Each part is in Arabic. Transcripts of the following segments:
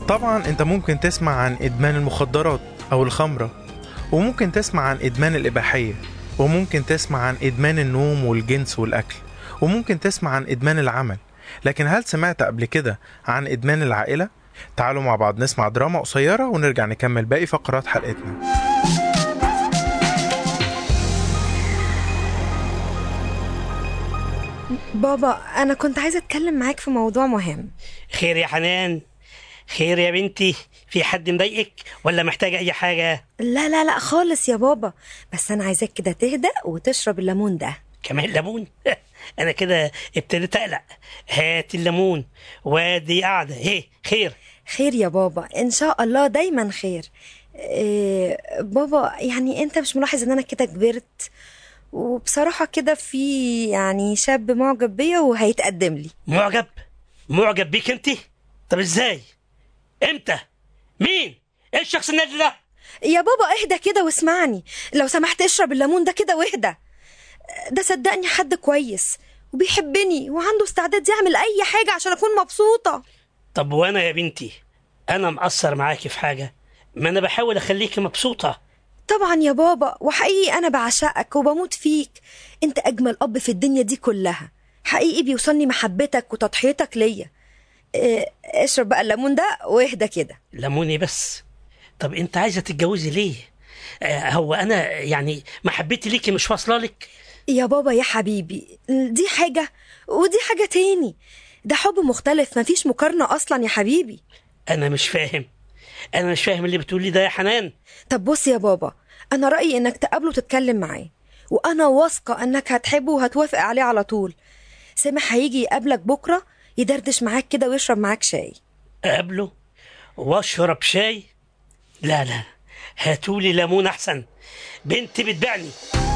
طبعا انت ممكن تسمع عن ادمان المخدرات او الخمرة، وممكن تسمع عن ادمان الاباحية، وممكن تسمع عن ادمان النوم والجنس والاكل، وممكن تسمع عن ادمان العمل. لكن هل سمعت قبل كده عن ادمان العائلة؟ تعالوا مع بعض نسمع دراما قصيرة ونرجع نكمل باقي فقرات حلقتنا. بابا، أنا كنت عايزة أتكلم معاك في موضوع مهم. خير يا حنان؟ خير يا بنتي؟ في حد مضايقك ولا محتاجة أي حاجة؟ لا لا لا خالص يا بابا، بس أنا عايزاك كده تهدأ وتشرب الليمون ده. كمان ليمون؟ أنا كده ابتديت أقلق. هات الليمون وادي قاعدة. خير؟ خير يا بابا، إن شاء الله دايما خير. بابا، يعني أنت مش ملاحظ إن أنا كده كبرت؟ وبصراحة كده في يعني شاب معجب بيا وهيتقدم لي. معجب بيك انت؟ طب ازاي؟ امتى؟ مين؟ ايه الشخص النادي ده؟ يا بابا اهدى كده واسمعني لو سمحت، اشرب الليمون ده كده واهدى. ده صدقني حد كويس وبيحبني وعنده استعداد يعمل اي حاجة عشان اكون مبسوطة. طب وانا يا بنتي، انا مقصر معاكي في حاجة؟ ما انا بحاول اخليكي مبسوطة. طبعا يا بابا، وحقيقي انا بعشقك وبموت فيك. انت اجمل اب في الدنيا دي كلها، حقيقي بيوصلني محبتك وتضحيتك ليا. اشرب بقى الليمون ده واهدى كده. ليموني بس؟ طب انت عايزة تتجوزي ليه؟ هو انا يعني محبتي ليكي مش واصله لك؟ يا بابا يا حبيبي، دي حاجة ودي حاجة تاني. ده حب مختلف، مفيش مقارنة اصلا يا حبيبي. انا مش فاهم اللي بتقولي ده يا حنان. طب بص يا بابا، انا رأيي انك تقابله وتتكلم معاه، وانا واثقة انك هتحبه وهتوافق عليه على طول. سامح هيجي يقابلك بكرة يدردش معاك كده ويشرب معاك شاي. اقابله واشرب شاي؟ لا هاتولي ليمون احسن، بنتي بتبعني.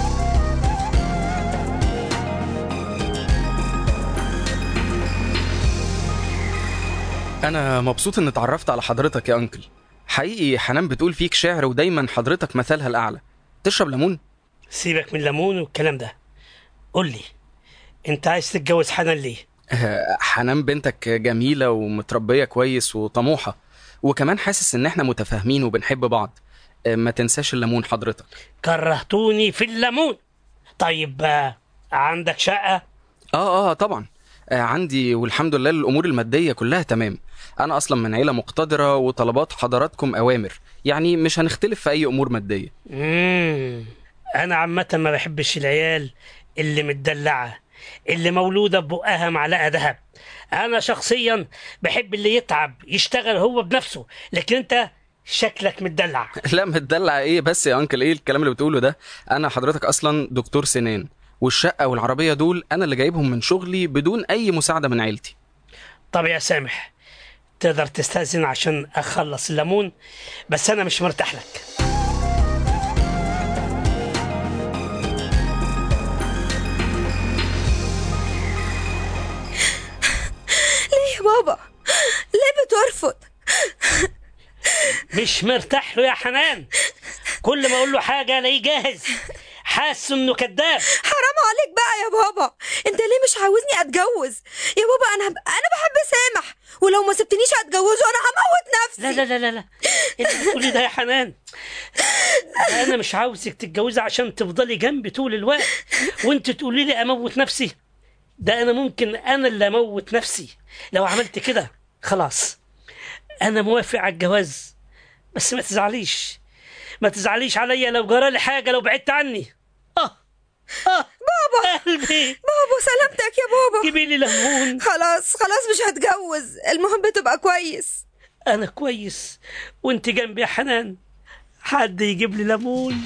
أنا مبسوط إن اتعرفت على حضرتك يا أنكل. حقيقي حنان بتقول فيك شعر، ودايما حضرتك مثلها الأعلى. تشرب ليمون؟ سيبك من الليمون والكلام ده. قول لي، أنت عايز تتجوز حنان ليه؟ حنان بنتك جميلة ومتربية كويس وطموحة، وكمان حاسس إن إحنا متفاهمين وبنحب بعض. ما تنساش الليمون حضرتك. كرهتوني في الليمون. طيب عندك شقة؟ طبعا عندي، والحمد لله الأمور المادية كلها تمام. أنا أصلا من عيلة مقتدرة، وطلبات حضراتكم أوامر، يعني مش هنختلف في أي أمور مادية. أنا عامة ما بحبش العيال اللي متدلعة، اللي مولودة ببقها معلقة ذهب. أنا شخصيا بحب اللي يتعب يشتغل هو بنفسه، لكن أنت شكلك متدلع. لا متدلع إيه بس يا أنكل؟ إيه الكلام اللي بتقوله ده؟ أنا حضرتك أصلا دكتور سنان، والشقة والعربية دول أنا اللي جايبهم من شغلي بدون أي مساعدة من عيلتي. طب يا سامح، تقدر تستأذن عشان أخلص الليمون؟ بس أنا مش مرتاح لك. ليه يا بابا؟ ليه بترفض؟ مش مرتاح له يا حنان، كل ما أقول له حاجة الاقيه جاهز، حاسس إنه كذاب. حرام عليك بقى يا بابا، انت ليه مش عاوزني اتجوز؟ يا بابا انا بحب سامح، ولو ما سبتنيش اتجوزه انا هموت نفسي. لا لا لا لا، اللي بتقولي ده يا حنان؟ انا مش عاوزك تتجوزي عشان تفضلي جنبي طول الوقت وانت تقولي لي اموت نفسي. ده انا ممكن انا اللي اموت نفسي لو عملت كده. خلاص انا موافق على الجواز، بس ما تزعليش عليا لو جرالي حاجة، لو بعدت عني. بابا قلبي، بابا سلامتك يا بابا. جيبي لي ليمون. خلاص مش هتجوز، المهم تبقى كويس. انا كويس وانت جنبي يا حنان. حد يجيب لي ليمون.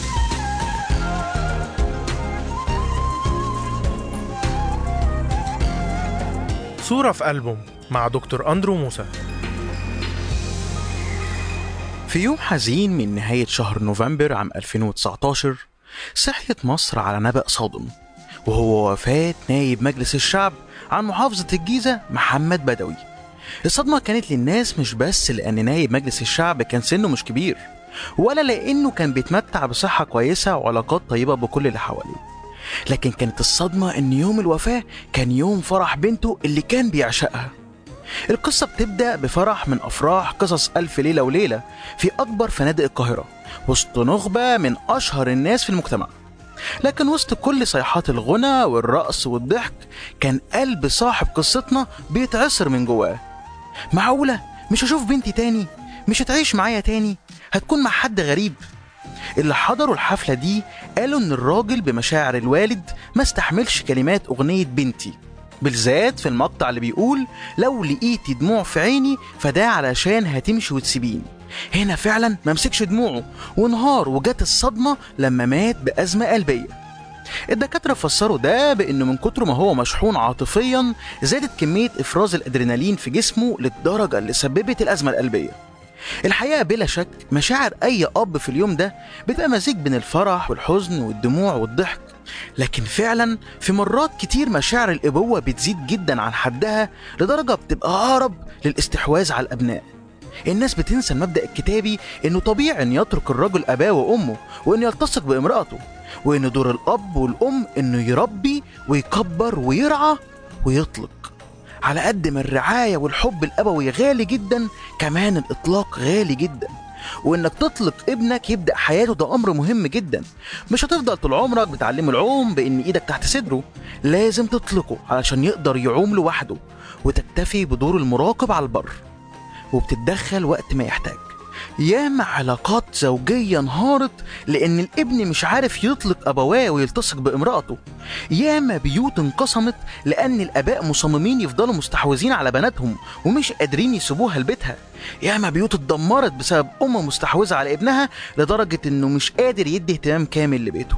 صورة في ألبوم مع دكتور أندرو موسى. في يوم حزين من نهاية شهر نوفمبر عام 2019 صحيت مصر على نبأ صادم، وهو وفاة نائب مجلس الشعب عن محافظة الجيزة محمد بدوي. الصدمة كانت للناس مش بس لأن نائب مجلس الشعب كان سنه مش كبير، ولا لأنه كان بيتمتع بصحة كويسة وعلاقات طيبة بكل اللي حواليه، لكن كانت الصدمة إن يوم الوفاة كان يوم فرح بنته اللي كان بيعشقها. القصة بتبدأ بفرح من أفراح قصص ألف ليلة وليلة في أكبر فنادق القاهرة وسط نخبة من أشهر الناس في المجتمع. لكن وسط كل صيحات الغنى والرقص والضحك كان قلب صاحب قصتنا بيتعصر من جواه. معقولة مش هشوف بنتي تاني؟ مش هتعيش معايا تاني؟ هتكون مع حد غريب؟ اللي حضروا الحفلة دي قالوا إن الراجل بمشاعر الوالد ما استحملش كلمات أغنية بنتي، بالذات في المقطع اللي بيقول لو لقيتي دموع في عيني فده علشان هتمشي وتسيبيني. هنا فعلا ما مسكش دموعه وانهار، وجات الصدمة لما مات بأزمة قلبية. الدكاترة فسروا ده بأنه من كتر ما هو مشحون عاطفيا زادت كمية إفراز الأدرينالين في جسمه للدرجة اللي سببت الأزمة القلبية. الحقيقة بلا شك مشاعر أي أب في اليوم ده بتبقى مزيج بين الفرح والحزن والدموع والضحك، لكن فعلا في مرات كتير مشاعر الأبوة بتزيد جدا عن حدها لدرجة بتبقى أقرب للاستحواذ على الأبناء. الناس بتنسى المبدأ الكتابي إنه طبيعي إن يترك الرجل أباه وأمه وإنه يلتصق بامرأته، وإن دور الأب والأم إنه يربي ويكبر ويرعى ويطلق. على قد ما الرعاية والحب الأبوي غالي جدا، كمان الإطلاق غالي جدا، وإنك تطلق ابنك يبدأ حياته ده أمر مهم جدا. مش هتفضل طول عمرك بتعلمه العوم بإن إيدك تحت صدره، لازم تطلقه علشان يقدر يعوم لوحده، وتكتفي بدور المراقب على البر وبتتدخل وقت ما يحتاج. ياما علاقات زوجية انهارت لأن الابن مش عارف يطلق أبواه ويلتصق بامرأته. ياما بيوت انقسمت لأن الآباء مصممين يفضلوا مستحوذين على بناتهم ومش قادرين يسيبوها لبيتها. ياما بيوت اتدمرت بسبب أم مستحوذة على ابنها لدرجة إنه مش قادر يدي اهتمام كامل لبيته.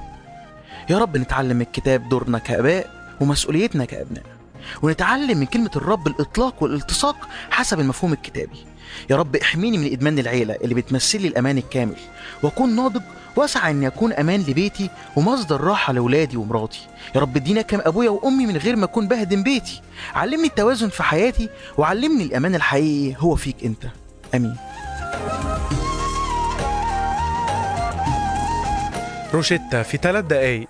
يا رب نتعلم من الكتاب دورنا كآباء ومسؤوليتنا كأبناء، ونتعلم من كلمة الرب الإطلاق والالتصاق حسب المفهوم الكتابي. يا رب احميني من إدمان العيلة اللي بتمثل لي الأمان الكامل، وأكون ناضج واسعى أن يكون أمان لبيتي ومصدر راحة لأولادي ومراتي. يا رب اديني كم أبويا وأمي من غير ما أكون بهدم بيتي. علمني التوازن في حياتي، وعلمني الأمان الحقيقي هو فيك أنت. أمين. روشيتا في 3 دقايق.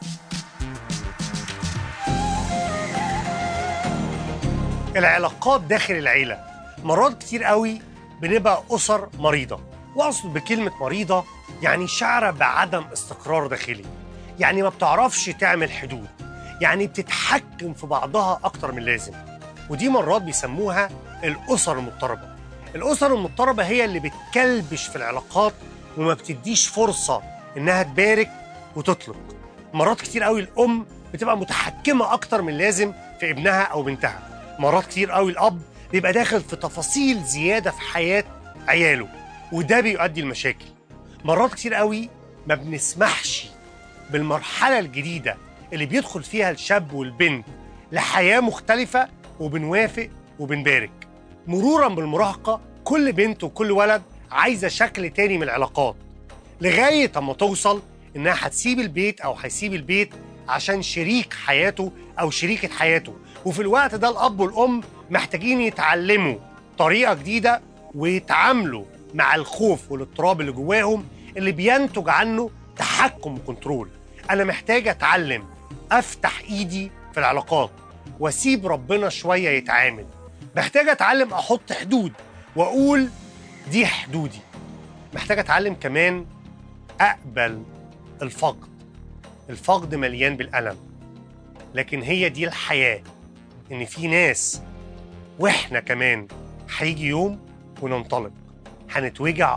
العلاقات داخل العيلة مرات كتير قوي بنبقى أسر مريضة، وأقصد بكلمة مريضة يعني شعرة بعدم استقرار داخلي، يعني ما بتعرفش تعمل حدود، يعني بتتحكم في بعضها أكتر من لازم. ودي مرات بيسموها الأسر المضطربة. الأسر المضطربة هي اللي بتكلبش في العلاقات وما بتديش فرصة إنها تبارك وتطلق. مرات كتير قوي الأم بتبقى متحكمة أكتر من لازم في ابنها أو بنتها. مرات كتير قوي الأب بيبقى داخل في تفاصيل زيادة في حياة عياله، وده بيؤدي لمشاكل. مرات كتير قوي ما بنسمحش بالمرحلة الجديدة اللي بيدخل فيها الشاب والبنت لحياة مختلفة، وبنوافق وبنبارك. مرورا بالمراهقة كل بنت وكل ولد عايزة شكل تاني من العلاقات، لغاية اما توصل إنها هتسيب البيت أو هيسيب البيت عشان شريك حياته أو شريكة حياته. وفي الوقت ده الأب والأم محتاجين يتعلموا طريقة جديدة ويتعاملوا مع الخوف والاضطراب اللي جواهم اللي بينتج عنه تحكم وكنترول. أنا محتاج أتعلم أفتح إيدي في العلاقات وأسيب ربنا شوية يتعامل. محتاج أتعلم أحط حدود وأقول دي حدودي. محتاج أتعلم كمان أقبل الفقد. الفقد مليان بالألم، لكن هي دي الحياة، إن في ناس وإحنا كمان هيجي يوم وننطلق، هنتوجع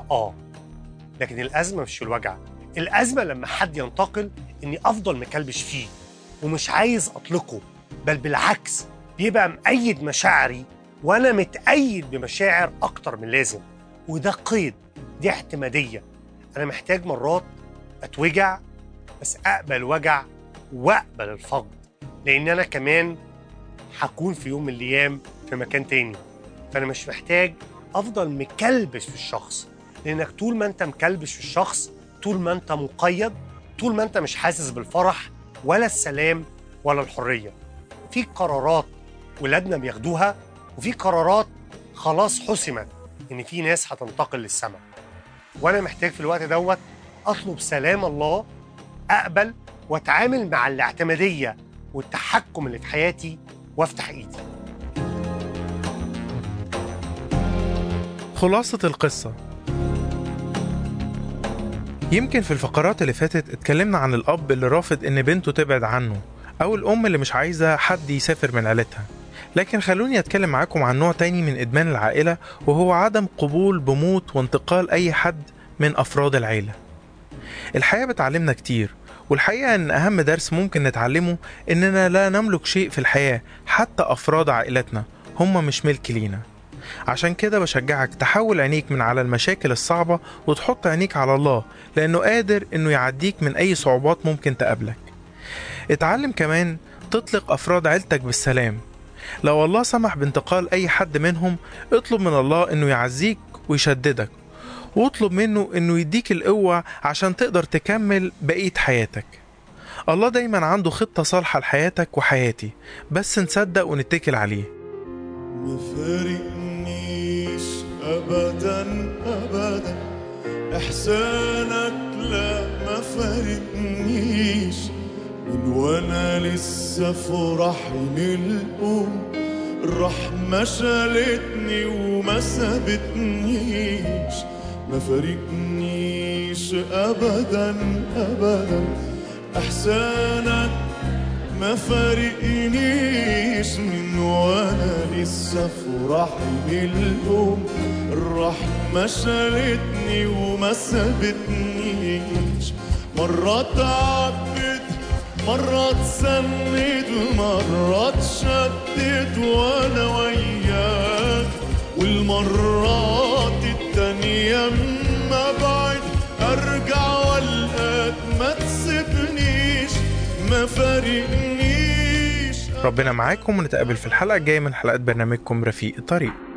لكن الأزمة مش في الوجع. الأزمة لما حد ينتقل إني أفضل مكلبش فيه ومش عايز أطلقه، بل بالعكس بيبقى مقيد مشاعري وأنا متقيد بمشاعر أكتر من لازم. وده قيد، دي اعتمادية. أنا محتاج مرات أتوجع بس أقبل وجع وأقبل الفقد، لأن أنا كمان هكون في يوم من الأيام في مكان تاني. فأنا مش محتاج أفضل مكلبش في الشخص، لأنك طول ما أنت مكلبش في الشخص، طول ما أنت مقيد، طول ما أنت مش حاسس بالفرح ولا السلام ولا الحرية. في قرارات ولادنا بياخدوها، وفي قرارات خلاص حسمت إن في ناس هتنتقل للسماء. وأنا محتاج في الوقت دوت أطلب سلام الله، أقبل وأتعامل مع الاعتمادية والتحكم اللي في حياتي، وأفتح إيدي. خلاصة القصة، يمكن في الفقرات اللي فاتت اتكلمنا عن الأب اللي رافض إن بنته تبعد عنه، أو الأم اللي مش عايزة حد يسافر من عيلتها. لكن خلوني أتكلم معاكم عن نوع تاني من إدمان العائلة، وهو عدم قبول بموت وانتقال أي حد من أفراد العيلة. الحياة بتعلمنا كتير، والحقيقة إن أهم درس ممكن نتعلمه إننا لا نملك شيء في الحياة، حتى أفراد عائلتنا هم مش ملك لينا. عشان كده بشجعك تحول عينيك من على المشاكل الصعبة وتحط عينيك على الله، لأنه قادر إنه يعديك من أي صعوبات ممكن تقابلك. اتعلم كمان تطلق أفراد عيلتك بالسلام. لو الله سمح بانتقال أي حد منهم، اطلب من الله إنه يعزيك ويشددك، واطلب منه إنه يديك القوة عشان تقدر تكمل بقية حياتك. الله دايما عنده خطة صالحة لحياتك وحياتي، بس نصدق ونتكل عليه. ما فارقنيش أبدا أبدا إحسانك، لا ما فارقنيش من وأنا لسه في رحم الأم. الرحمة شالتني وما سابتنيش. ما فارقنيش أبدا أبدا إحسانك، ما فارقنيش من وانا لسه في رحم الأم. الرحمة شالتني وما سابتنيش. مرة تعبت، مرة تسند، مرة تشدد وانا وياك. والمرات التانية اما بعد ارجع والقاك. ما تسيبنيش، ما فارقنيش. ربنا معاكم، ونتقابل في الحلقة الجاية من حلقات برنامجكم رفيق الطريق.